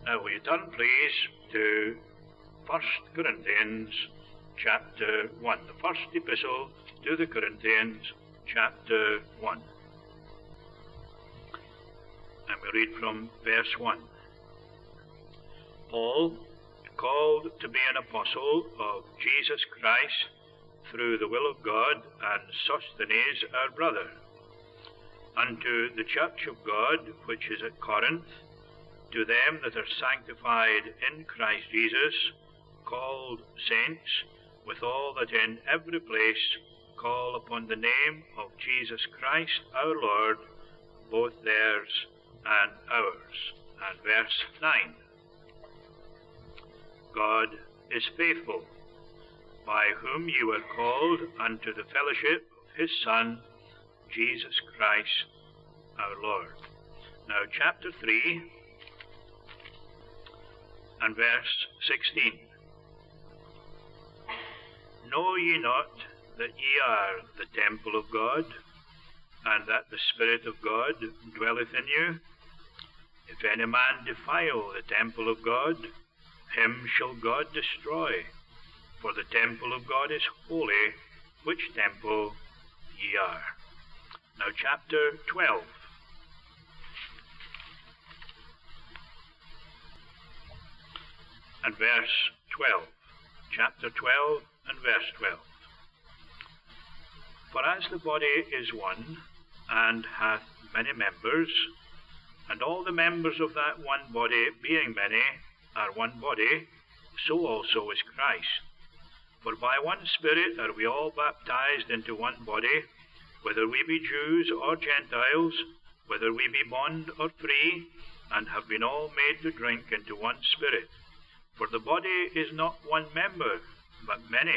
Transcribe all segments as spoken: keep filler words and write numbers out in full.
Now will you turn, please, to First Corinthians chapter one, the first epistle to the Corinthians, chapter one. And we read from verse one. Paul, called to be an apostle of Jesus Christ through the will of God, and Sosthenes our brother, unto the church of God which is at Corinth, to them that are sanctified in Christ Jesus, called saints, with all that in every place call upon the name of Jesus Christ our Lord, both theirs and ours. And verse nine. God is faithful, by whom you were called unto the fellowship of his Son, Jesus Christ our Lord. Now chapter three and verse sixteen. Know ye not that ye are the temple of God, and that the Spirit of God dwelleth in you? If any man defile the temple of God, him shall God destroy. For the temple of God is holy, which temple ye are. Now chapter twelve. And verse twelve. Chapter twelve and verse twelve. For as the body is one, and hath many members, and all the members of that one body, being many, are one body, so also is Christ. For by one Spirit are we all baptized into one body, whether we be Jews or Gentiles, whether we be bond or free, and have been all made to drink into one Spirit. For the body is not one member, but many.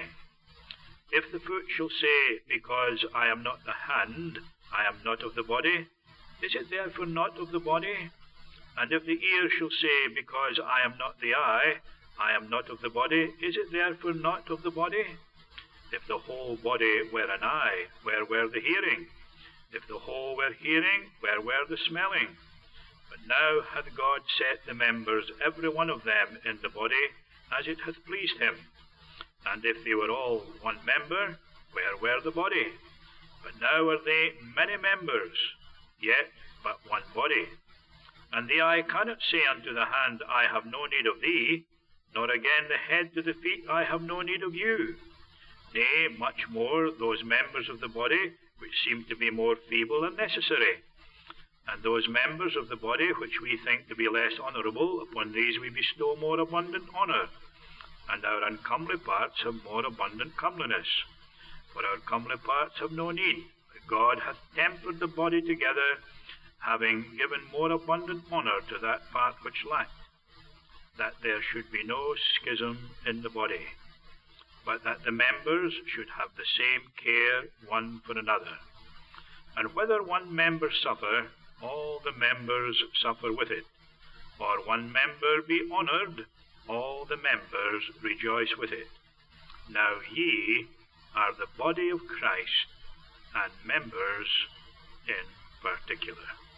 If the foot shall say, because I am not the hand, I am not of the body, is it therefore not of the body? And if the ear shall say, because I am not the eye, I am not of the body, is it therefore not of the body? If the whole body were an eye, where were the hearing? If the whole were hearing, where were the smelling? But now hath God set the members, every one of them, in the body, as it hath pleased him. And if they were all one member, where were the body? But now are they many members, yet but one body. And the eye cannot say unto the hand, I have no need of thee, nor again the head to the feet, I have no need of you. Nay, much more those members of the body which seem to be more feeble and necessary. And those members of the body which we think to be less honourable, upon these we bestow more abundant honour. And our uncomely parts have more abundant comeliness. For our comely parts have no need, but God hath tempered the body together, having given more abundant honour to that part which lacked, that there should be no schism in the body, but that the members should have the same care one for another. And whether one member suffer, all the members suffer with it. Or one member be honoured, all the members rejoice with it. Now ye are the body of Christ, and members in particular.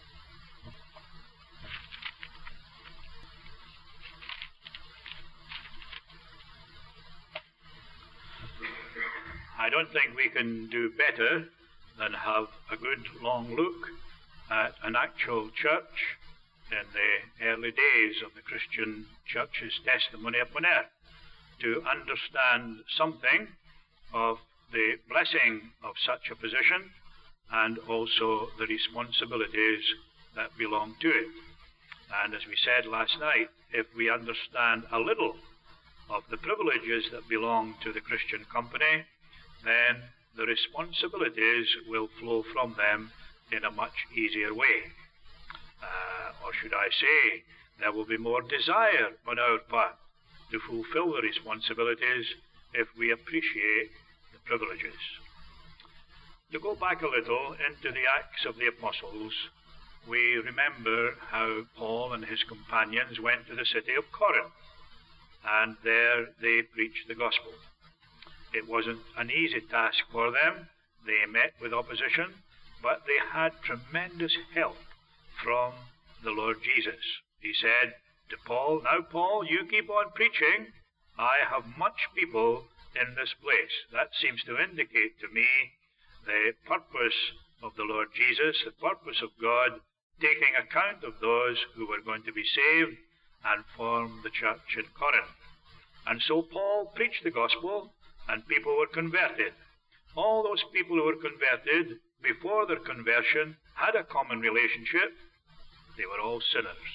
I don't think we can do better than have a good long look at an actual church in the early days of the Christian church's testimony upon earth, to understand something of the blessing of such a position and also the responsibilities that belong to it. And as we said last night, if we understand a little of the privileges that belong to the Christian company, then the responsibilities will flow from them in a much easier way. Uh, or should I say, there will be more desire on our part to fulfill the responsibilities if we appreciate the privileges. To go back a little into the Acts of the Apostles, we remember how Paul and his companions went to the city of Corinth, and there they preached the gospel. It wasn't an easy task for them. They met with opposition, but they had tremendous help from the Lord Jesus. He said, to Paul, "Now, Paul, you keep on preaching. I have much people in this place." That seems to indicate to me the purpose of the Lord Jesus, the purpose of God, taking account of those who were going to be saved and form the church in Corinth. And so Paul preached the gospel, and people were converted. All those people who were converted before their conversion had a common relationship. They were all sinners.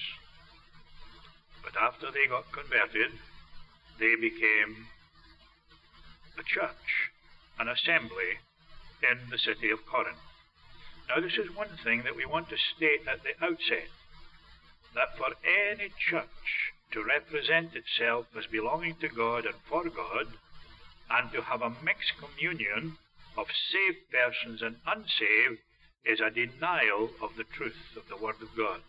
But after they got converted, they became a church, an assembly in the city of Corinth. Now, this is one thing that we want to state at the outset, that for any church to represent itself as belonging to God and for God, and to have a mixed communion of saved persons and unsaved, is a denial of the truth of the Word of God.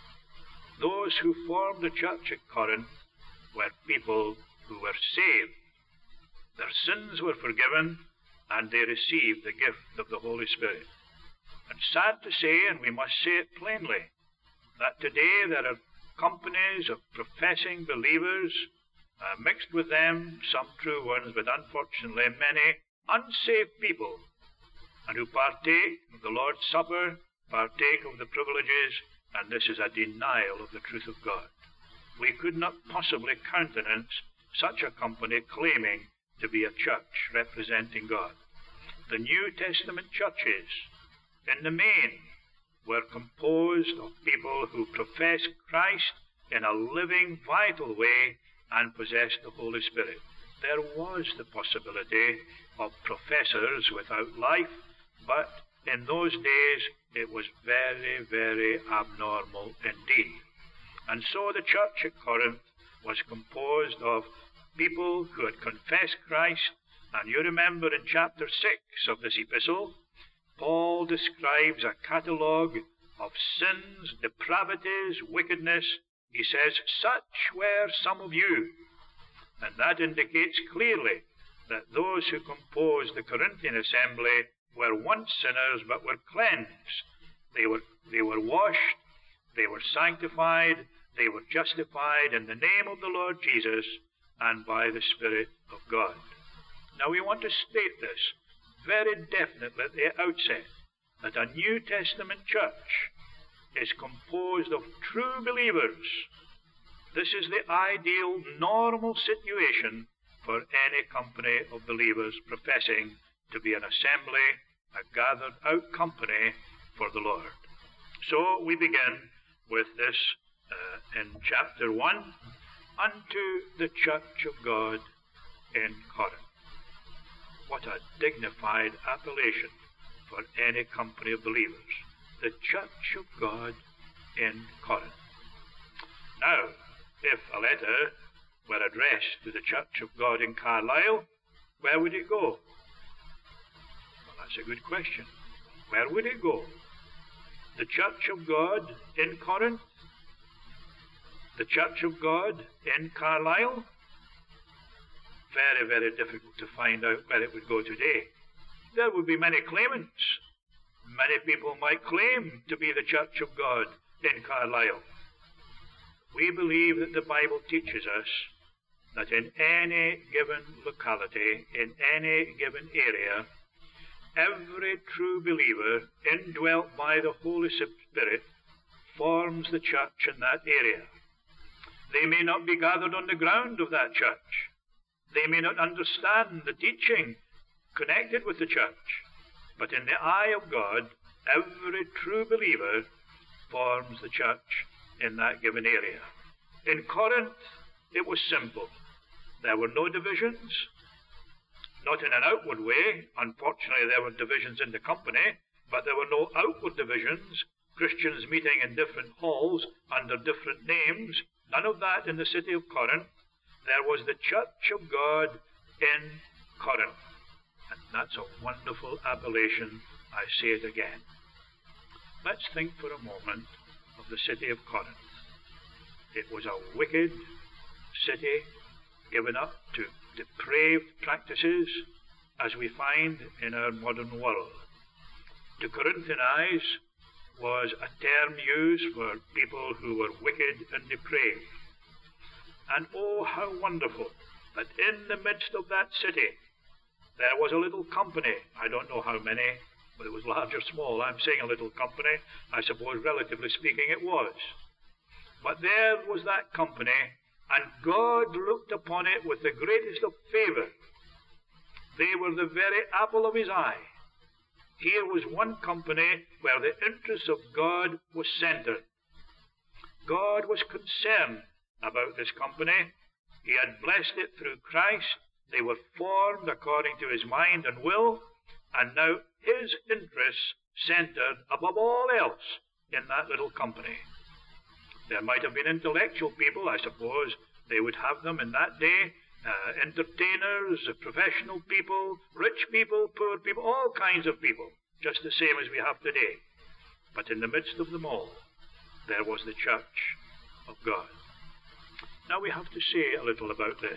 Those who formed the church at Corinth were people who were saved. Their sins were forgiven, and they received the gift of the Holy Spirit. And sad to say, and we must say it plainly, that today there are companies of professing believers, uh, mixed with them some true ones, but unfortunately many unsaved people, and who partake of the Lord's Supper, partake of the privileges, and this is a denial of the truth of God. We could not possibly countenance such a company claiming to be a church representing God. The New Testament churches, in the main, were composed of people who professed Christ in a living, vital way and possessed the Holy Spirit. There was the possibility of professors without life, but in those days it was very, very abnormal indeed. And so the church at Corinth was composed of people who had confessed Christ, and you remember in chapter six of this epistle, Paul describes a catalogue of sins, depravities, wickedness. He says, "Such were some of you." And that indicates clearly that those who composed the Corinthian assembly were once sinners but were cleansed. They were, they were washed, they were sanctified, they were justified in the name of the Lord Jesus and by the Spirit of God. Now we want to state this very definitely at the outset, that a New Testament church is composed of true believers. This is the ideal, normal situation for any company of believers professing to be an assembly, a gathered out company for the Lord. So we begin with this uh, in chapter one, unto the church of God in Corinth. What a dignified appellation for any company of believers. The church of God in Corinth. Now, if a letter were addressed to the church of God in Carlisle, where would it go? Well, that's a good question. Where would it go? The church of God in Corinth? The church of God in Carlisle? Very, very difficult to find out where it would go today. There would be many claimants. Many people might claim to be the church of God in Carlisle. We believe that the Bible teaches us that in any given locality, in any given area, every true believer indwelt by the Holy Spirit forms the church in that area. They may not be gathered on the ground of that church. They may not understand the teaching connected with the church. But in the eye of God, every true believer forms the church in that given area. In Corinth, it was simple. There were no divisions, not in an outward way. Unfortunately, there were divisions in the company, but there were no outward divisions, Christians meeting in different halls under different names. None of that in the city of Corinth. There was the church of God in Corinth. And that's a wonderful appellation. I say it again. Let's think for a moment of the city of Corinth. It was a wicked city given up to depraved practices, as we find in our modern world. To Corinthian eyes was a term used for people who were wicked and depraved. And oh, how wonderful that in the midst of that city there was a little company. I don't know how many, but it was large or small. I'm saying a little company. I suppose, relatively speaking, it was. But there was that company, and God looked upon it with the greatest of favour. They were the very apple of his eye. Here was one company where the interest of God was centred. God was concerned about this company. He had blessed it through Christ. They were formed according to his mind and will, and now his interests centred above all else in that little company. There might have been intellectual people, I suppose. They would have them in that day. Uh, entertainers, uh, professional people, rich people, poor people, all kinds of people, just the same as we have today. But in the midst of them all, there was the church of God. Now we have to say a little about this.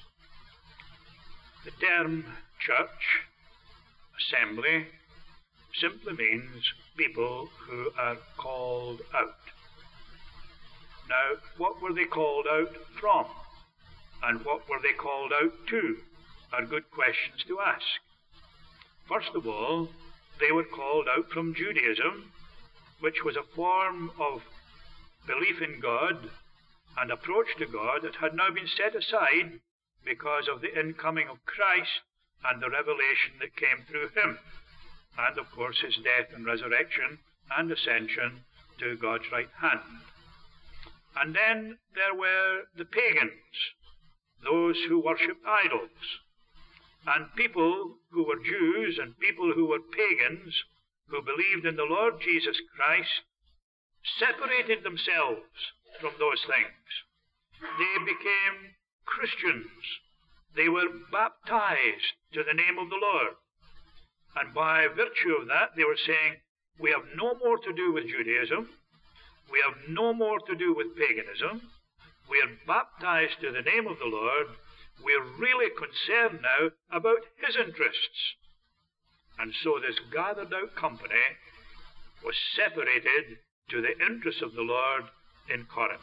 The term church, assembly, simply means people who are called out. Now, what were they called out from? And what were they called out to? Are good questions to ask. First of all, they were called out from Judaism, which was a form of belief in God and approach to God that had now been set aside because of the incoming of Christ and the revelation that came through him, and of course his death and resurrection and ascension to God's right hand. And then there were the pagans, those who worshipped idols, and people who were Jews and people who were pagans, who believed in the Lord Jesus Christ, separated themselves from those things. They became Christians. They were baptized to the name of the Lord. And by virtue of that, they were saying, we have no more to do with Judaism. We have no more to do with paganism. We are baptized to the name of the Lord. We are really concerned now about his interests. And so this gathered out company was separated to the interests of the Lord in Corinth.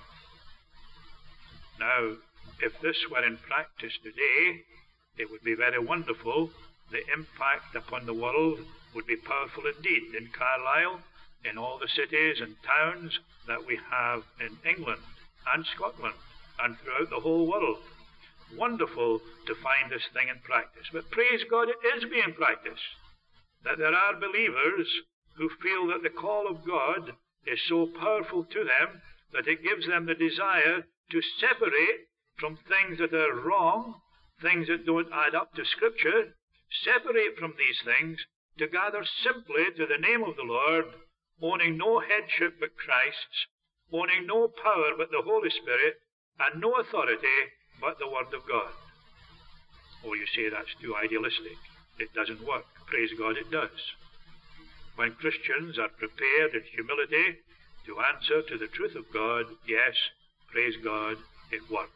Now, if this were in practice today, it would be very wonderful. The impact upon the world would be powerful indeed in Carlisle, in all the cities and towns that we have in England and Scotland and throughout the whole world. Wonderful to find this thing in practice. But praise God, it is being practiced. That there are believers who feel that the call of God is so powerful to them that it gives them the desire to separate from things that are wrong, things that don't add up to Scripture, separate from these things to gather simply to the name of the Lord, owning no headship but Christ's, owning no power but the Holy Spirit, and no authority but the Word of God. Oh, you say that's too idealistic. It doesn't work. Praise God, it does. When Christians are prepared in humility to answer to the truth of God, yes, praise God, it works.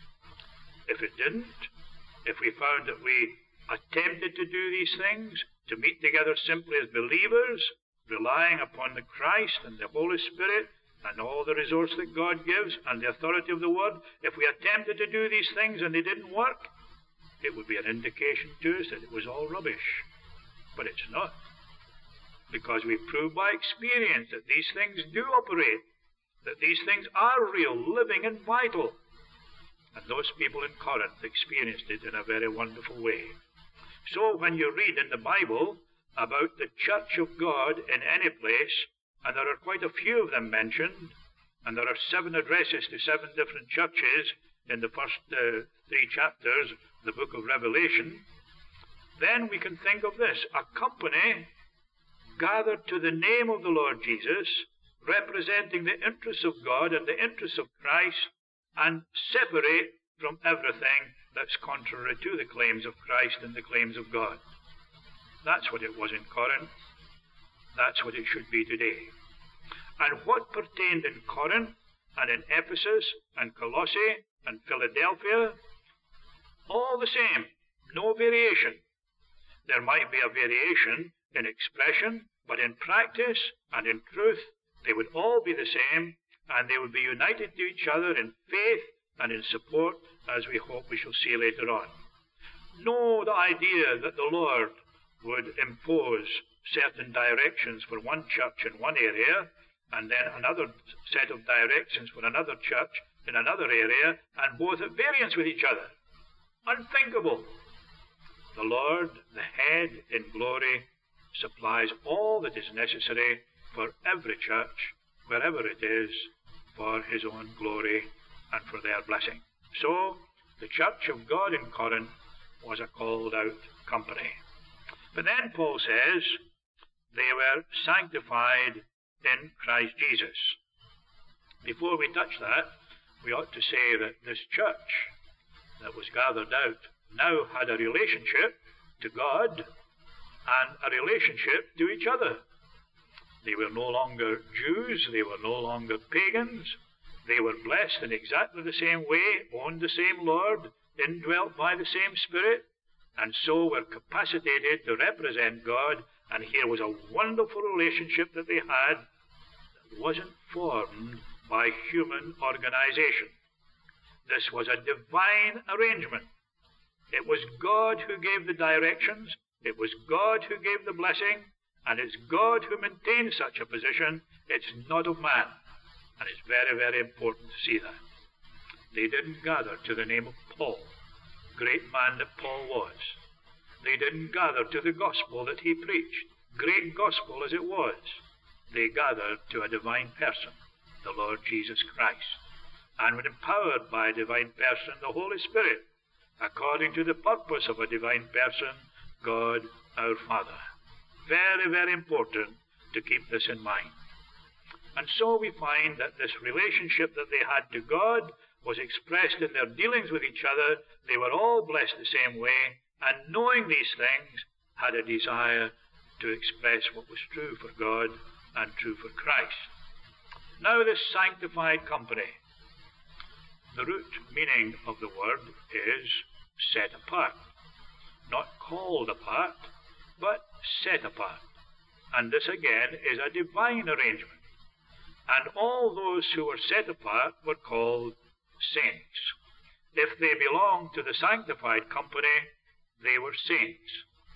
If it didn't, if we found that we attempted to do these things, to meet together simply as believers, relying upon the Christ and the Holy Spirit and all the resource that God gives and the authority of the Word, if we attempted to do these things and they didn't work, it would be an indication to us that it was all rubbish. But it's not. Because we prove by experience that these things do operate, that these things are real, living and vital. And those people in Corinth experienced it in a very wonderful way. So when you read in the Bible about the church of God in any place, and there are quite a few of them mentioned, and there are seven addresses to seven different churches in the first uh, three chapters of the book of Revelation, then we can think of this: a company gathered to the name of the Lord Jesus, representing the interests of God and the interests of Christ, and separate from everything that's contrary to the claims of Christ and the claims of God. That's what it was in Corinth. That's what it should be today. And what pertained in Corinth and in Ephesus and Colossae and Philadelphia, all the same, no variation. There might be a variation in expression, but in practice and in truth, they would all be the same, and they would be united to each other in faith and in support, as we hope we shall see later on. No, the idea that the Lord would impose certain directions for one church in one area, and then another set of directions for another church in another area, and both at variance with each other. Unthinkable. The Lord, the head in glory, supplies all that is necessary for every church, wherever it is, for his own glory and for their blessing. So, the church of God in Corinth was a called out company. But then Paul says they were sanctified in Christ Jesus. Before we touch that, we ought to say that this church that was gathered out now had a relationship to God and a relationship to each other. They were no longer Jews, they were no longer pagans. They were blessed in exactly the same way, owned the same Lord, indwelt by the same Spirit, and so were capacitated to represent God. And here was a wonderful relationship that they had that wasn't formed by human organization. This was a divine arrangement. It was God who gave the directions, it was God who gave the blessing, and it's God who maintains such a position. It's not of man. And it's very, very important to see that. They didn't gather to the name of Paul, great man that Paul was. They didn't gather to the gospel that he preached, great gospel as it was. They gathered to a divine person, the Lord Jesus Christ, and were empowered by a divine person, the Holy Spirit, according to the purpose of a divine person, God our Father. Very, very important to keep this in mind. And so we find that this relationship that they had to God was expressed in their dealings with each other. They were all blessed the same way, and knowing these things, had a desire to express what was true for God and true for Christ. Now this sanctified company, the root meaning of the word is set apart. Not called apart, but set apart. And this again is a divine arrangement. And all those who were set apart were called saints. If they belonged to the sanctified company, they were saints.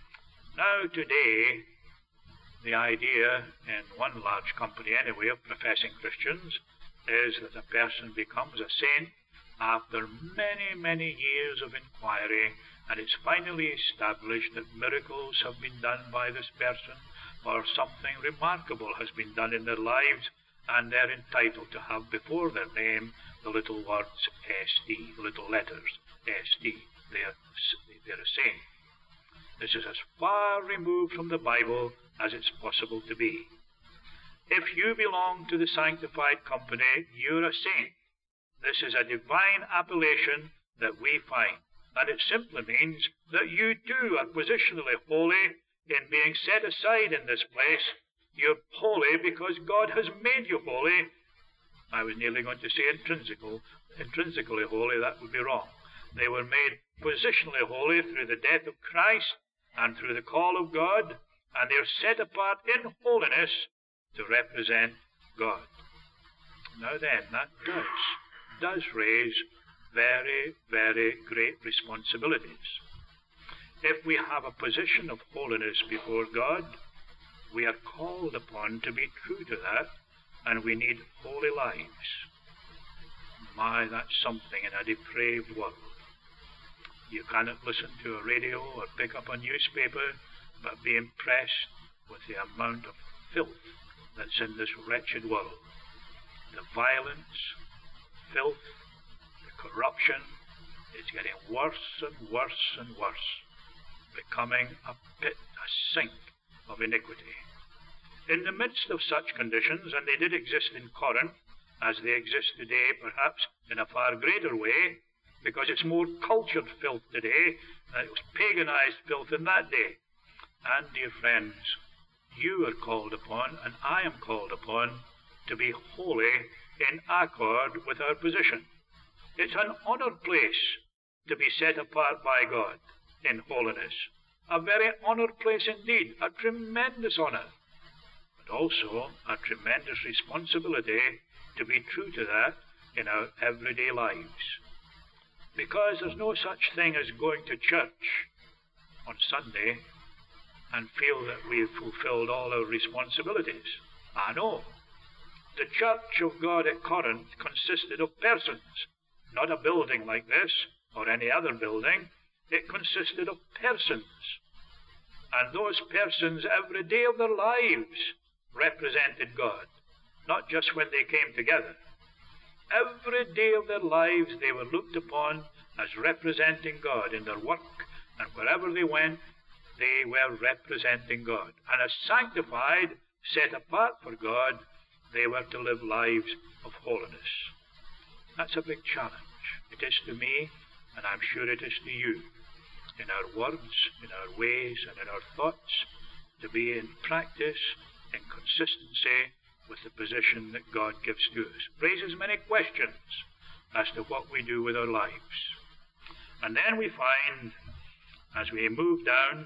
Now today, the idea in one large company anyway of professing Christians is that a person becomes a saint after many, many years of inquiry, and it's finally established that miracles have been done by this person, or something remarkable has been done in their lives, and they're entitled to have before their name the little words S D, the little letters S D. They're, they're a saint. This is as far removed from the Bible as it's possible to be. If you belong to the sanctified company, you're a saint. This is a divine appellation that we find, and it simply means that you too are positionally holy in being set aside in this place. You're holy because God has made you holy. I was nearly going to say intrinsical, intrinsically holy. That would be wrong. They were made positionally holy through the death of Christ and through the call of God, and they're set apart in holiness to represent God. Now then, that does, does raise very, very great responsibilities. If we have a position of holiness before God, we are called upon to be true to that, and we need holy lives. My, that's something in a depraved world. You cannot listen to a radio or pick up a newspaper but be impressed with the amount of filth that's in this wretched world. The violence, filth, the corruption is getting worse and worse and worse, becoming a pit, a sink of iniquity. In the midst of such conditions, and they did exist in Corinth, as they exist today, perhaps in a far greater way, because it's more cultured filth today than it was paganized filth in that day. And, dear friends, you are called upon, and I am called upon, to be holy in accord with our position. It's an honoured place to be set apart by God in holiness. A very honoured place indeed, a tremendous honour, but also a tremendous responsibility to be true to that in our everyday lives. Because there's no such thing as going to church on Sunday and feel that we've fulfilled all our responsibilities. I know. The church of God at Corinth consisted of persons, not a building like this or any other building. It consisted of persons. And those persons, every day of their lives, represented God, not just when they came together. Every day of their lives they were looked upon as representing God in their work, and wherever they went, they were representing God. And as sanctified, set apart for God, they were to live lives of holiness. That's a big challenge. It is to me, and I'm sure it is to you, in our words, in our ways, and in our thoughts, to be in practice, in consistency with the position that God gives to us. Raises many questions as to what we do with our lives. And then we find, as we move down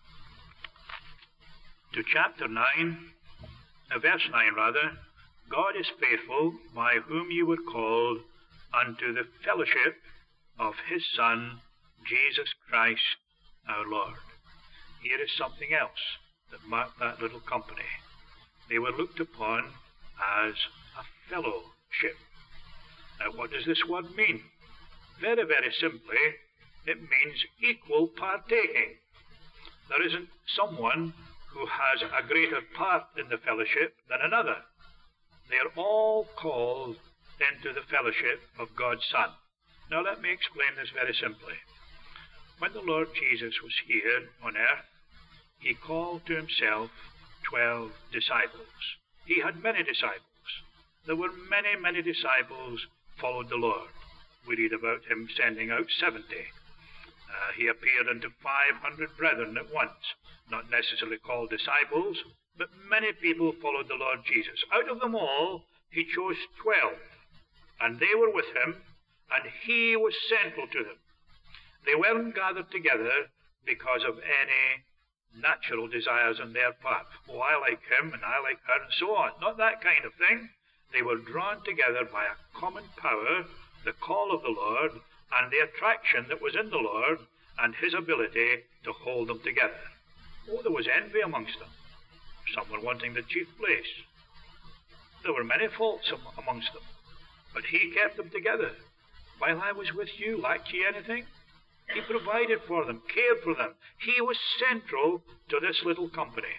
to chapter nine, uh, verse nine rather, God is faithful, by whom you were called unto the fellowship of his Son, Jesus Christ our Lord. Here is something else that marked that little company. They were looked upon as a fellowship. Now, what does this word mean? Very, very simply, it means equal partaking. There isn't someone who has a greater part in the fellowship than another. They're all called into the fellowship of God's Son. Now, let me explain this very simply. When the Lord Jesus was here on earth, he called to himself twelve disciples. He had many disciples. There were many, many disciples followed the Lord. We read about him sending out seventy. Uh, he appeared unto five hundred brethren at once, not necessarily called disciples, but many people followed the Lord Jesus. Out of them all, he chose twelve, and they were with him, and he was central to them. They weren't gathered together because of any natural desires on their part. Oh, I like him, and I like her, and so on. Not that kind of thing. They were drawn together by a common power, the call of the Lord, and the attraction that was in the Lord, and his ability to hold them together. Oh, there was envy amongst them. Some were wanting the chief place. There were many faults amongst them, but he kept them together. While I was with you, lacked ye anything? He provided for them, cared for them. He was central to this little company.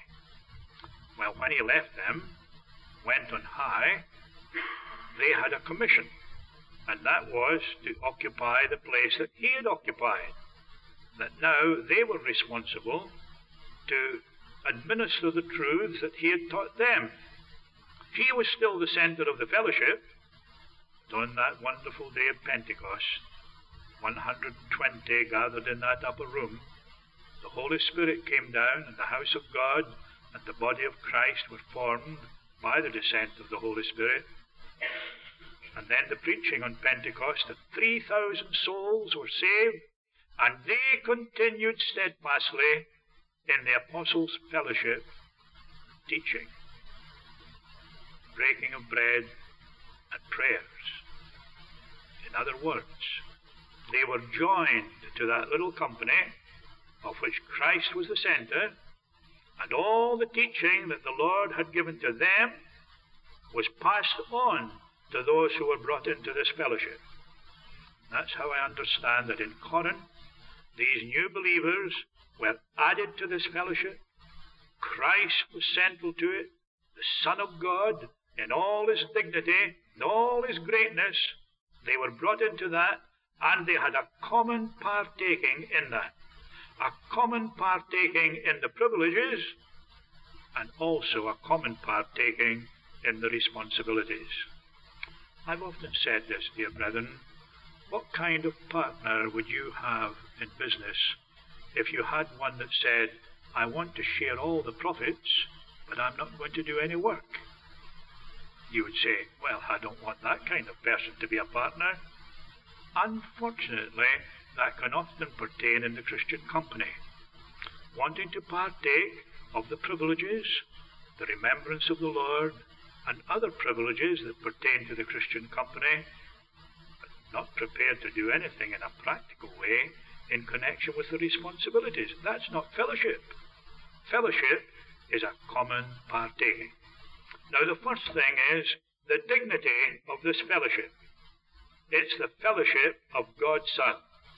Well, when he left them, went on high, they had a commission, and that was to occupy the place that he had occupied. That now they were responsible to administer the truths that he had taught them. He was still the center of the fellowship, but on that wonderful day of Pentecost, one hundred twenty gathered in that upper room, the Holy Spirit came down, and the house of God and the body of Christ were formed by the descent of the Holy Spirit. And then the preaching on Pentecost, that three thousand souls were saved, and they continued steadfastly in the apostles' fellowship, teaching, breaking of bread, and prayers. In other words, they were joined to that little company of which Christ was the center, and all the teaching that the Lord had given to them was passed on to those who were brought into this fellowship. That's how I understand that in Corinth, these new believers were added to this fellowship. Christ was central to it, the Son of God, in all his dignity, in all his greatness. They were brought into that, and they had a common partaking in that. A common partaking in the privileges, and also a common partaking in the responsibilities. I've often said this, dear brethren, what kind of partner would you have in business if you had one that said, I want to share all the profits, but I'm not going to do any work? You would say, well, I don't want that kind of person to be a partner. Unfortunately, that can often pertain in the Christian company. Wanting to partake of the privileges, the remembrance of the Lord, and other privileges that pertain to the Christian company, but not prepared to do anything in a practical way in connection with the responsibilities. That's not fellowship. Fellowship is a common partaking. Now, the first thing is the dignity of this fellowship. It's the fellowship of God's Son.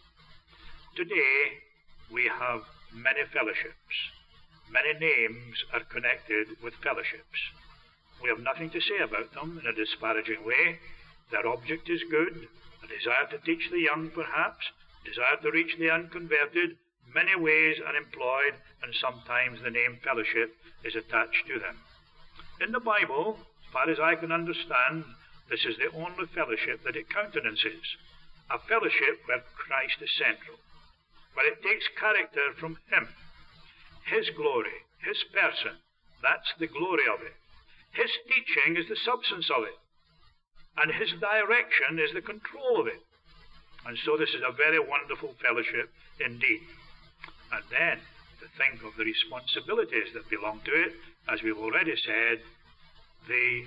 Today, we have many fellowships. Many names are connected with fellowships. We have nothing to say about them in a disparaging way. Their object is good, a desire to teach the young, perhaps, desire to reach the unconverted. Many ways are employed, and sometimes the name fellowship is attached to them. In the Bible, as far as I can understand, this is the only fellowship that it countenances, a fellowship where Christ is central, where it takes character from Him, His glory, His person. That's the glory of it. His teaching is the substance of it, and His direction is the control of it. And so this is a very wonderful fellowship indeed. And then to think of the responsibilities that belong to it, as we've already said, the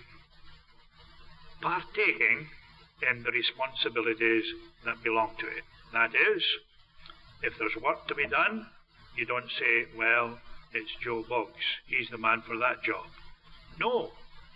partaking in the responsibilities that belong to it. That is, if there's work to be done, you don't say, well, it's Joe Boggs, he's the man for that job. No.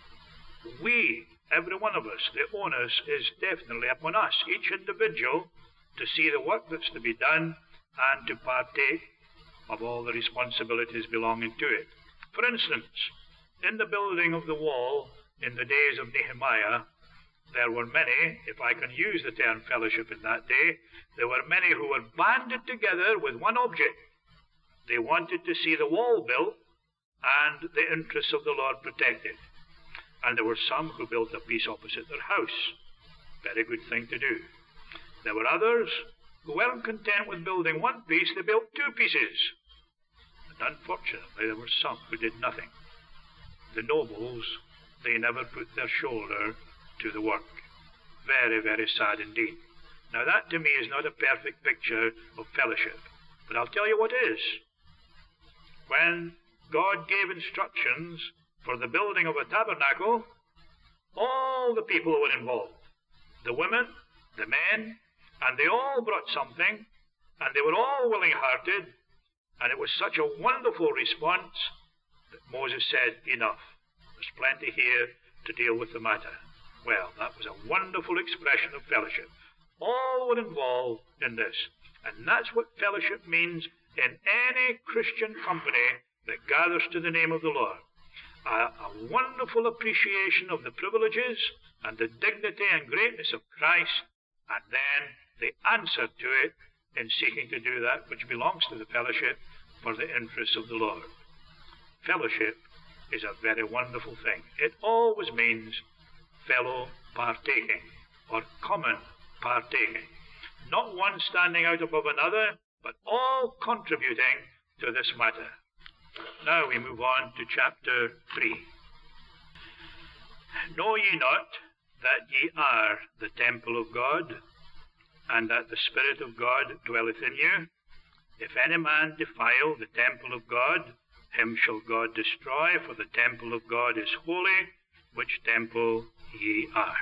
We, every one of us, the onus is definitely upon us, each individual, to see the work that's to be done and to partake of all the responsibilities belonging to it. For instance, in the building of the wall in the days of Nehemiah, there were many, if I can use the term fellowship in that day, there were many who were banded together with one object. They wanted to see the wall built and the interests of the Lord protected. And there were some who built a piece opposite their house. Very good thing to do. There were others who weren't content with building one piece, they built two pieces. And unfortunately, there were some who did nothing. The nobles, they never put their shoulder to the work. Very, very sad indeed. Now that to me is not a perfect picture of fellowship. But I'll tell you what is. When God gave instructions for the building of a tabernacle, all the people were involved. The women, the men, and they all brought something, and they were all willing-hearted, and it was such a wonderful response that Moses said, enough. There's plenty here to deal with the matter. Well, that was a wonderful expression of fellowship. All were involved in this. And that's what fellowship means in any Christian company that gathers to the name of the Lord. A, a wonderful appreciation of the privileges and the dignity and greatness of Christ, and then the answer to it in seeking to do that which belongs to the fellowship for the interests of the Lord. Fellowship is a very wonderful thing. It always means fellow partaking, or common partaking. Not one standing out above another, but all contributing to this matter. Now we move on to chapter three. Know ye not that ye are the temple of God, and that the Spirit of God dwelleth in you? If any man defile the temple of God, him shall God destroy, for the temple of God is holy, which temple ye are.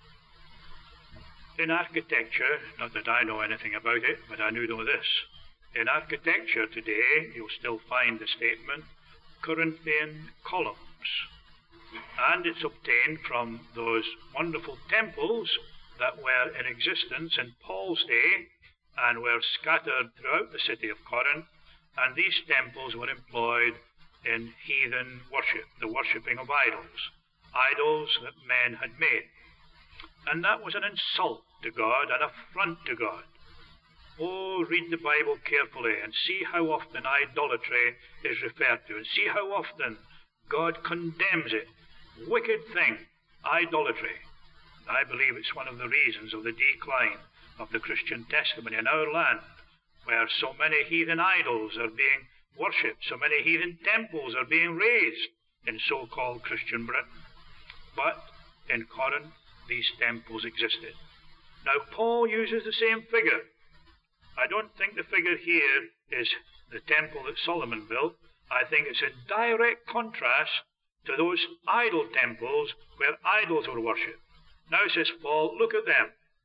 In architecture, not that I know anything about it, but I do know this. In architecture today, you'll still find the statement, Corinthian columns. And it's obtained from those wonderful temples that were in existence in Paul's day and were scattered throughout the city of Corinth. And these temples were employed in heathen worship, the worshipping of idols, idols that men had made. And that was an insult to God, an affront to God. Oh, read the Bible carefully and see how often idolatry is referred to, and see how often God condemns it. Wicked thing, idolatry. I believe it's one of the reasons of the decline of the Christian testimony in our land, where so many heathen idols are being worshipped, so many heathen temples are being raised in so-called Christian Britain. But in Corinth, these temples existed. Now, Paul uses the same figure. I don't think the figure here is the temple that Solomon built. I think it's in direct contrast to those idol temples where idols were worshipped. Now, says Paul, look at them.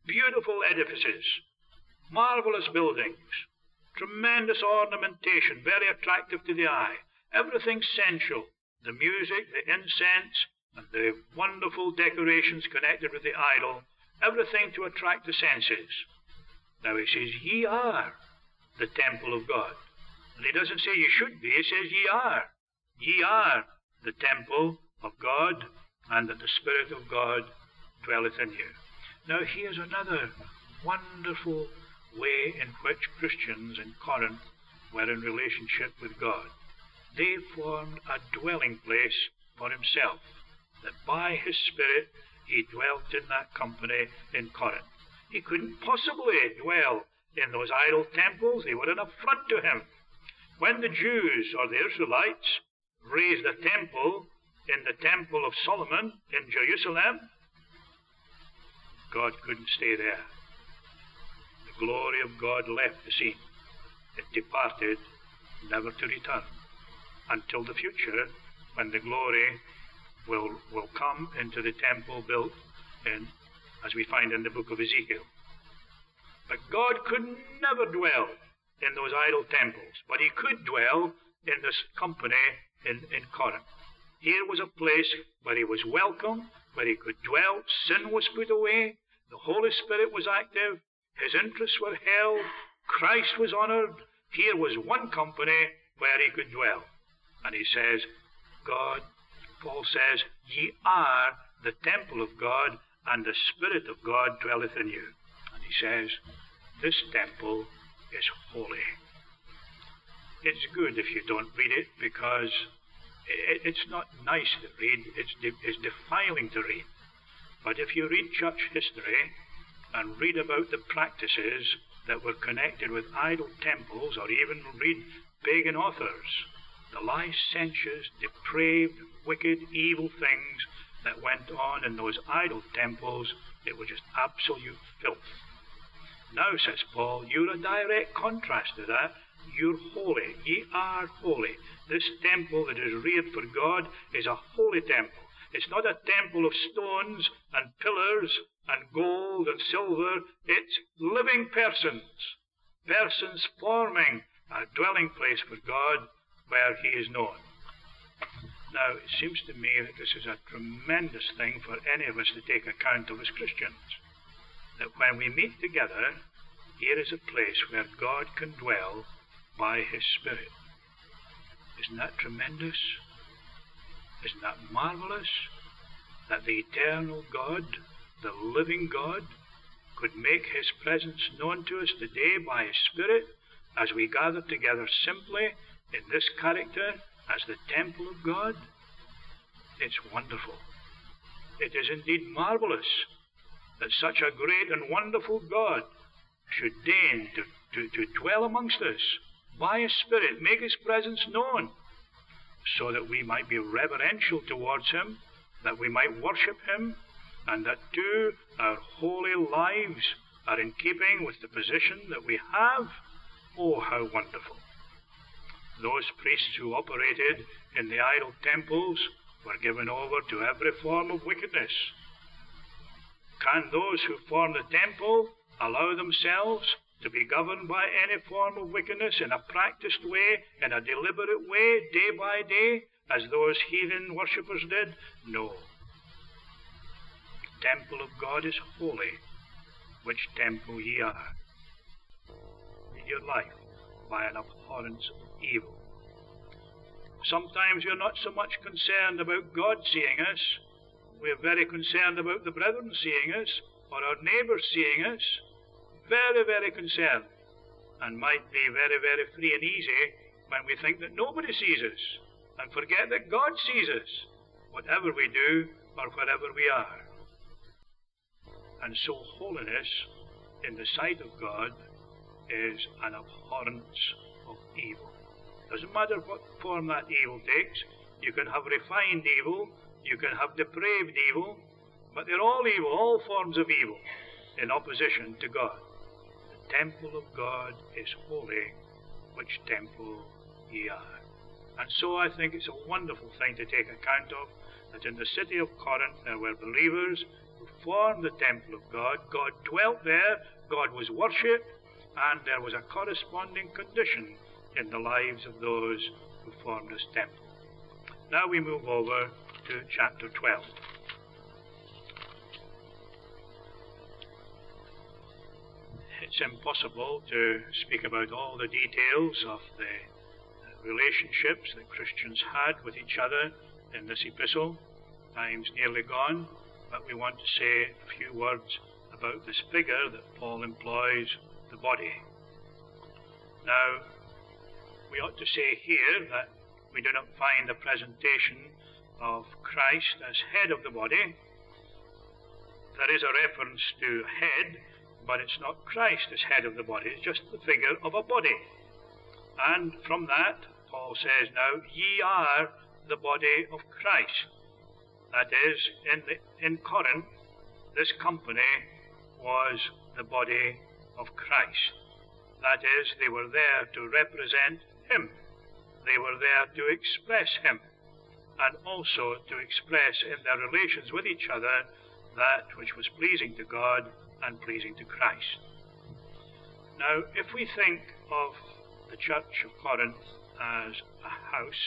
beautiful edifices, marvelous buildings, tremendous ornamentation, very attractive to the eye, everything sensual, the music, the incense, and the wonderful decorations connected with the idol, everything to attract the senses. Now he says, ye are the temple of God. And he doesn't say you should be, he says ye are. Ye are the temple of God, and that the Spirit of God dwelleth in you. Now here's another wonderful way in which Christians in Corinth were in relationship with God. They formed a dwelling place for himself, that by his Spirit he dwelt in that company in Corinth. He couldn't possibly dwell in those idol temples. They were an affront to him. When the Jews, or the Israelites, raised a temple in the temple of Solomon in Jerusalem, God couldn't stay there. The glory of God left the scene. It departed, never to return, until the future, when the glory will, will come into the temple built in, as we find in the book of Ezekiel. But God could never dwell in those idol temples, but he could dwell in this company in, in Corinth. Here was a place where he was welcome, where he could dwell. Sin was put away. The Holy Spirit was active. His interests were held. Christ was honored. Here was one company where he could dwell. And he says, God, Paul says, ye are the temple of God, and the Spirit of God dwelleth in you. And he says, this temple is holy. It's good if you don't read it, because it, it's not nice to read. It's, de it's defiling to read. But if you read church history and read about the practices that were connected with idol temples, or even read pagan authors, the licentious, depraved, wicked, evil things that went on in those idol temples, it was just absolute filth. Now, says Paul, you're a direct contrast to that. You're holy. Ye are holy. This temple that is reared for God is a holy temple. It's not a temple of stones and pillars and gold and silver. It's living persons. Persons forming a dwelling place for God where he is known. Now, it seems to me that this is a tremendous thing for any of us to take account of as Christians. That when we meet together, here is a place where God can dwell by his Spirit. Isn't that tremendous? Isn't that marvelous? That the eternal God, the living God, could make his presence known to us today by his Spirit as we gather together simply in this character as the temple of God. It's wonderful. It is indeed marvelous that such a great and wonderful God should deign to, to, to dwell amongst us by his Spirit, make his presence known, so that we might be reverential towards him, that we might worship him, and that too our holy lives are in keeping with the position that we have. Oh, how wonderful. Those priests who operated in the idol temples were given over to every form of wickedness. Can those who form the temple allow themselves to be governed by any form of wickedness in a practiced way, in a deliberate way, day by day, as those heathen worshippers did? No. The temple of God is holy, which temple ye are. In your life, by an abhorrence of evil. Sometimes we're not so much concerned about God seeing us. We're very concerned about the brethren seeing us, or our neighbours seeing us. Very, very concerned, and might be very, very free and easy when we think that nobody sees us, and forget that God sees us, whatever we do or wherever we are. And so holiness in the sight of God is an abhorrence of evil. Doesn't matter what form that evil takes. You can have refined evil, you can have depraved evil, but they're all evil, all forms of evil, in opposition to God. The temple of God is holy, which temple ye are. And so I think it's a wonderful thing to take account of, that in the city of Corinth there were believers who formed the temple of God. God dwelt there, God was worshipped, and there was a corresponding condition in the lives of those who formed this temple. Now we move over to chapter twelve. It's impossible to speak about all the details of the relationships that Christians had with each other in this epistle. Time's nearly gone, but we want to say a few words about this figure that Paul employs, the body. Now, we ought to say here that we do not find a presentation of Christ as head of the body. There is a reference to head, but it's not Christ as head of the body, it's just the figure of a body. And from that, Paul says, now, ye are the body of Christ. That is, in, the, in Corinth, this company was the body of Christ. That is, they were there to represent him. They were there to express him, and also to express in their relations with each other that which was pleasing to God and pleasing to Christ. Now, if we think of the church of Corinth as a house,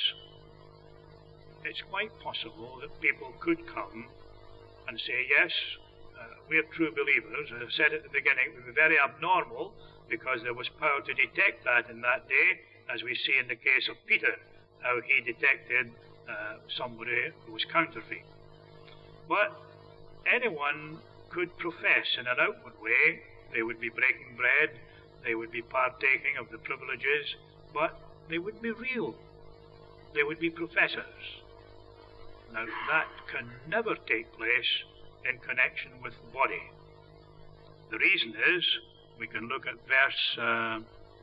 it's quite possible that people could come and say, yes, uh, we're true believers. As I said at the beginning, it would be very abnormal because there was power to detect that in that day, as we see in the case of Peter, how he detected uh, somebody who was counterfeit. But anyone could profess in an outward way. They would be breaking bread, they would be partaking of the privileges, but they would be real. They would be professors. Now, that can never take place in connection with the body. The reason is, we can look at verse, uh,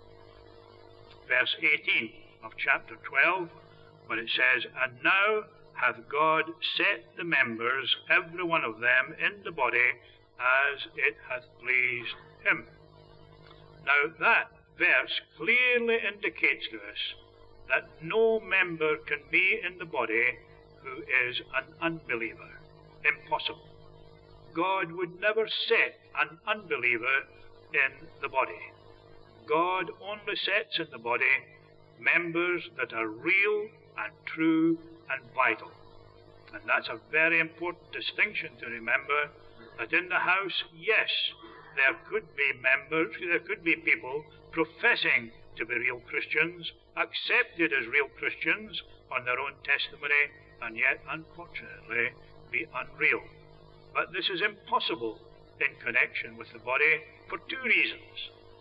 verse eighteen of chapter twelve, where it says, and now hath God set the members, every one of them, in the body as it hath pleased him. Now that verse clearly indicates to us that no member can be in the body who is an unbeliever. Impossible. God would never set an unbeliever in the body. God only sets in the body members that are real and true and vital. And that's a very important distinction to remember, that in the house, yes, there could be members, there could be people professing to be real Christians, accepted as real Christians on their own testimony, and yet, unfortunately, be unreal. But this is impossible in connection with the body for two reasons.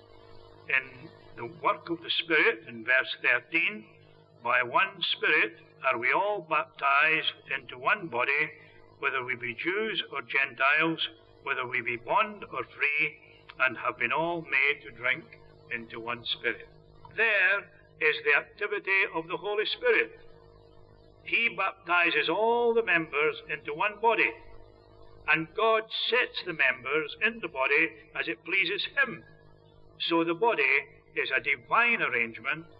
In the work of the Spirit, in verse thirteen, by one Spirit are we all baptized into one body, whether we be Jews or Gentiles, whether we be bond or free, and have been all made to drink into one Spirit. There is the activity of the Holy Spirit. He baptizes all the members into one body, and God sets the members in the body as it pleases him. So the body is a divine arrangement